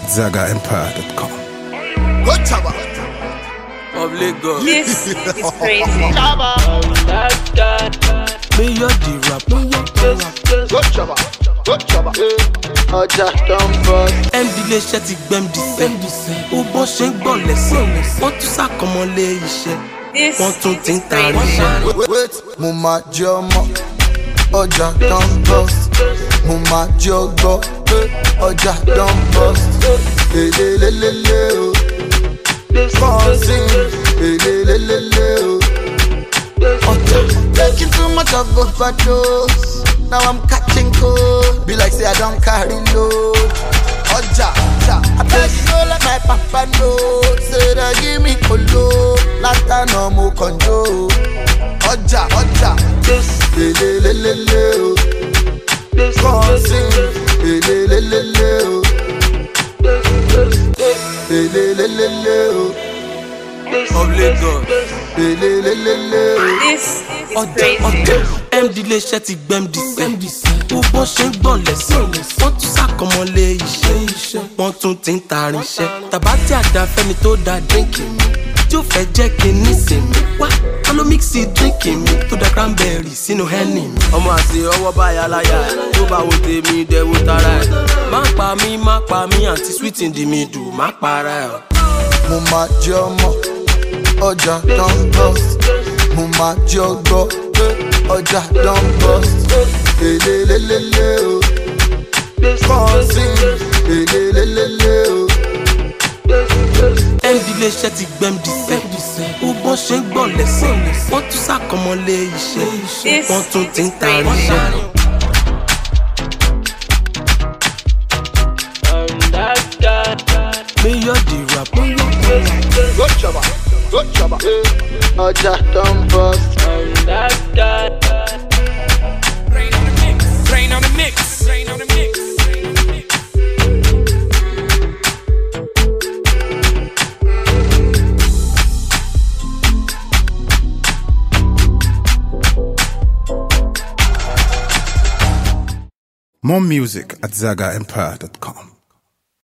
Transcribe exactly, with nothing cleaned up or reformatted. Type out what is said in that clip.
zaga empire dot com. Good chaba. Of Lagos. This is crazy. Chaba. Me you're the rapper. Good chaba. Good chaba. Ọjà tó ń bọ̀. M D lè ṣe ti gbẹ́m dísẹ́. Ó bọ́ ṣe ń gbọ́ lẹ́sẹ̀. Wọ́n tún sàkọmọlé iṣẹ́. This Wọ́n tún ti ń is tarí crazy. iṣẹ́. Wait, wait, mo máa jẹ ọmọ. Ọjà tó ń bọ̀. Mo máa jẹ ọgbọ́. Ọjà tó ń bọ̀. Elelelele o. Kọ́ọ̀sì. Elelelele o. Ọjà. Taking too much of overdose. Now I'm catching cold. Be like say I don't carry load. Oja, ja. I beg you don't let my papa know. Say that give me colo. Last time no more control. Oja, oja. Ele le le le o. Come sing. Ele le le le o. Ele le le le o. Of Lagos. Ele le le le o. This is Ọjà crazy. ọjà M D lè ṣe ti gbẹ́m dísẹ́. Ó bọ́ ṣe ń gbọ́ lẹ́sẹ̀. Wọ́n tún sàkọmọlé iṣẹ́. Wọ́n tún ti ń tarí iṣẹ́. Tàbá tí àdá fẹ́ni tó da dínkì mi. Tí ó fẹ́ jẹ́ kí n ní sinmi. Wá ká ló mixi dínkì mi. Tó da cranberry sínú henny mi. Ọmọ àti ọwọ́ báyà láyà ẹ̀. Tó bá wo tèmi dẹ̀ wo tara ẹ̀. Má pa mí, má pa mí àti sweet in the middle. Má para ẹ̀. Mo máa jẹ ọmọ. Ọjà tó ń bọ̀. Mo máa jẹ ọgbọ́. Ọjà tó ń bọ̀. Elelelele o. Kọ́ọ̀sì. Elelelele o. M D lè ṣe ti gbẹ́m dísẹ́. Ó bọ́ ṣe ń gbọ́ lẹ́sẹ̀. Wọ́n tún sàkọmọlé iṣẹ́. Wọ́n tún ti ń tarí iṣẹ́. Me you're the rapper. Good chaba. Good chaba. Ọjà tó ń bọ̀. Rain on the mix, rain on the mix, rain on the mix. More music at zaga empire dot com.